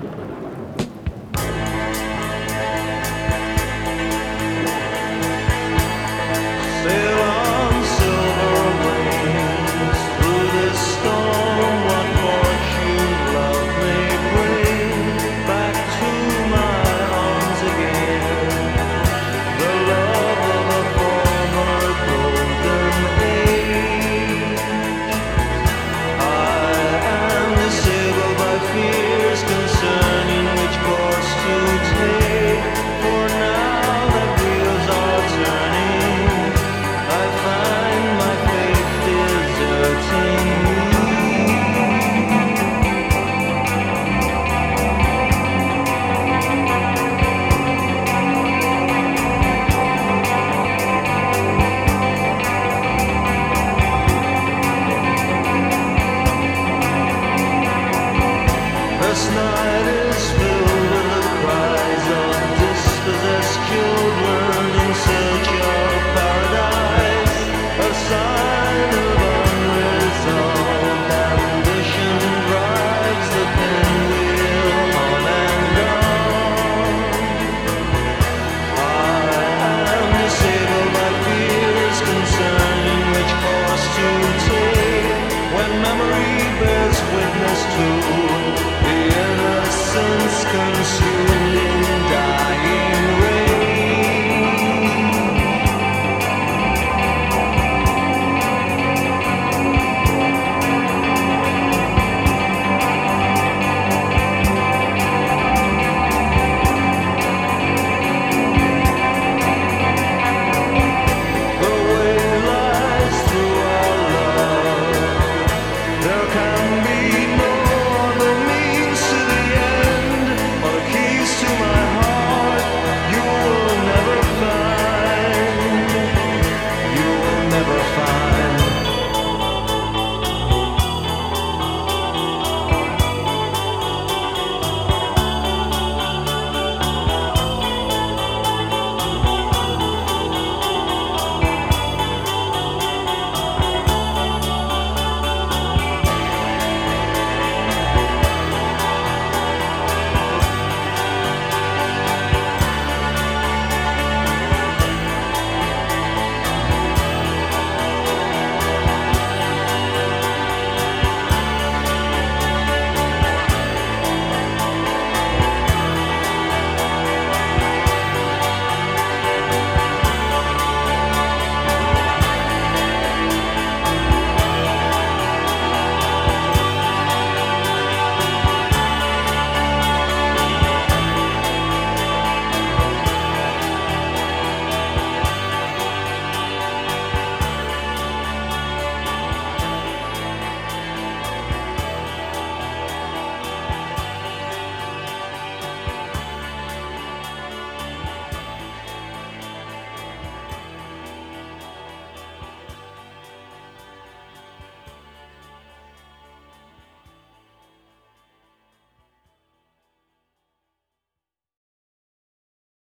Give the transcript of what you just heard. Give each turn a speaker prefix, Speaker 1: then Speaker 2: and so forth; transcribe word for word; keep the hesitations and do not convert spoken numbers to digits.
Speaker 1: Sail on silver wings through this storm. What fortune love may bring back to my arms again. The love of a former golden age. I am disabled by fears concerning which course to take. For now that wheels are turning, I find my faith deserting me. This night is filled with the cries of dispossessed children in search of paradise, a sign of unresolved ambition drives the pinwheel on and on. I am disabled by fears concerning which course to take, when memory bears witness to the innocence concealed.